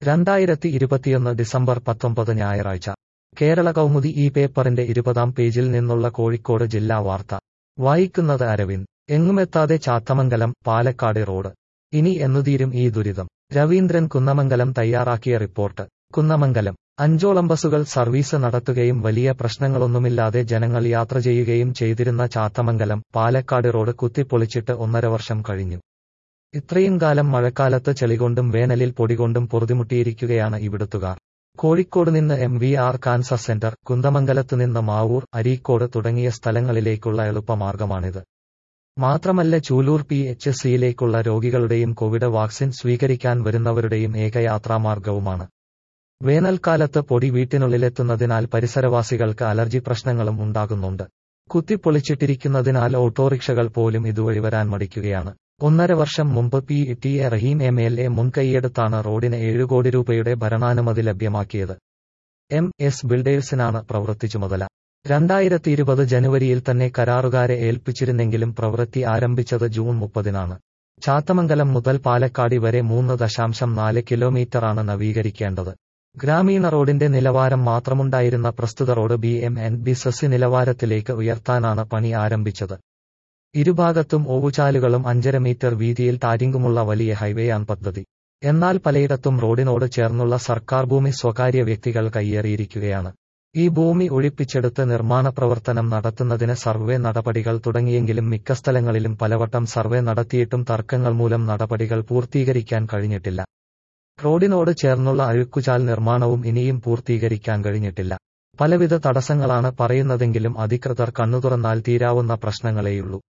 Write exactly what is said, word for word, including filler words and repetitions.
രണ്ടായിരത്തി ഇരുപത്തിയൊന്ന് ഡിസംബർ പത്തൊമ്പത് ഞായറാഴ്ച കേരള കൗമുദി ഈ പേപ്പറിന്റെ ഇരുപതാം പേജിൽ നിന്നുള്ള കോഴിക്കോട് ജില്ലാ വാർത്ത വായിക്കുന്നത് അരവിന്ദ്. എങ്ങുമെത്താതെ ചാത്തമംഗലം പാലക്കാട് റോഡ് ഇനി എന്നുതീരും ഈ ദുരിതം. രവീന്ദ്രൻ കുന്നമംഗലം തയ്യാറാക്കിയ റിപ്പോർട്ട്. കുന്നമംഗലം അഞ്ചോളം ബസുകൾ സർവീസ് നടത്തുകയും വലിയ പ്രശ്നങ്ങളൊന്നുമില്ലാതെ ജനങ്ങൾ യാത്ര ചെയ്യുകയും ചെയ്തിരുന്ന ചാത്തമംഗലം പാലക്കാട് റോഡ് കുത്തിപ്പൊളിച്ചിട്ട് ഒന്നര വർഷം കഴിഞ്ഞു. ഇത്രയും കാലം മഴക്കാലത്ത് ചെളികൊണ്ടും വേനലിൽ പൊടികൊണ്ടും പൊറുതിമുട്ടിയിരിക്കുകയാണ് ഇവിടുത്തുകാർ. കോഴിക്കോട് നിന്ന് M V R cancer centre, കുന്ദമംഗലത്ത് നിന്ന് മാവൂർ, അരീക്കോട് തുടങ്ങിയ സ്ഥലങ്ങളിലേക്കുള്ള എളുപ്പമാർഗമാണിത്. മാത്രമല്ല ചൂലൂർ പി എച്ച് സിയിലേക്കുള്ള രോഗികളുടെയും കോവിഡ് വാക്സിൻ സ്വീകരിക്കാൻ വരുന്നവരുടെയും ഏകയാത്രാമാർഗവുമാണ്. വേനൽക്കാലത്ത് പൊടി വീട്ടിനുള്ളിലെത്തുന്നതിനാൽ പരിസരവാസികൾക്ക് അലർജി പ്രശ്നങ്ങളും ഉണ്ടാകുന്നുണ്ട്. കുത്തിപ്പൊളിച്ചിട്ടിരിക്കുന്നതിനാൽ ഓട്ടോറിക്ഷകൾ പോലും ഇതുവഴി വരാൻ മടിക്കുകയാണ്. ഒന്നര വർഷം മുമ്പ് P T A Rahim M L A മുൻകൈയെടുത്താണ് റോഡിന് ഏഴു കോടി രൂപയുടെ ഭരണാനുമതി ലഭ്യമാക്കിയത്. എം എസ് ബിൽഡേഴ്സിനാണ് പ്രവൃത്തി ചുമതല. രണ്ടായിരത്തി ഇരുപത് ജനുവരിയിൽ തന്നെ കരാറുകാരെ ഏൽപ്പിച്ചിരുന്നെങ്കിലും പ്രവൃത്തി ആരംഭിച്ചത് ജൂൺ മുപ്പതിനാണ്. ചാത്തമംഗലം മുതൽ പാലക്കാട് വരെ മൂന്ന് ദശാംശം നാല് കിലോമീറ്ററാണ് നവീകരിക്കേണ്ടത്. ഗ്രാമീണ റോഡിന്റെ നിലവാരം മാത്രമുണ്ടായിരുന്ന പ്രസ്തുത road B M N B C നിലവാരത്തിലേക്ക് ഉയർത്താനാണ് പണി ആരംഭിച്ചത്. ഇരുഭാഗത്തും ഓവുചാലുകളും അഞ്ചര മീറ്റർ വീതിയിൽ ടാരിങ്ങുമുള്ള വലിയ ഹൈവേയാണ് പദ്ധതി. എന്നാൽ പലയിടത്തും റോഡിനോട് ചേർന്നുള്ള സർക്കാർ ഭൂമി സ്വകാര്യ വ്യക്തികൾ കയ്യേറിയിരിക്കുകയാണ്. ഈ ഭൂമി ഒഴിപ്പിച്ചെടുത്ത് നിർമ്മാണ പ്രവർത്തനം നടത്തുന്നതിന് സർവേ നടപടികൾ തുടങ്ങിയെങ്കിലും മിക്ക സ്ഥലങ്ങളിലും പലവട്ടം സർവേ നടത്തിയിട്ടും തർക്കങ്ങൾ മൂലം നടപടികൾ പൂർത്തീകരിക്കാൻ കഴിഞ്ഞിട്ടില്ല. റോഡിനോട് ചേർന്നുള്ള അഴുക്കുചാൽ നിർമ്മാണവും ഇനിയും പൂർത്തീകരിക്കാൻ കഴിഞ്ഞിട്ടില്ല. പലവിധ തടസ്സങ്ങളാണ് പറയുന്നതെങ്കിലും അധികൃതർ കണ്ണുതുറന്നാൽ തീരാവുന്ന പ്രശ്നങ്ങളേയുള്ളൂ.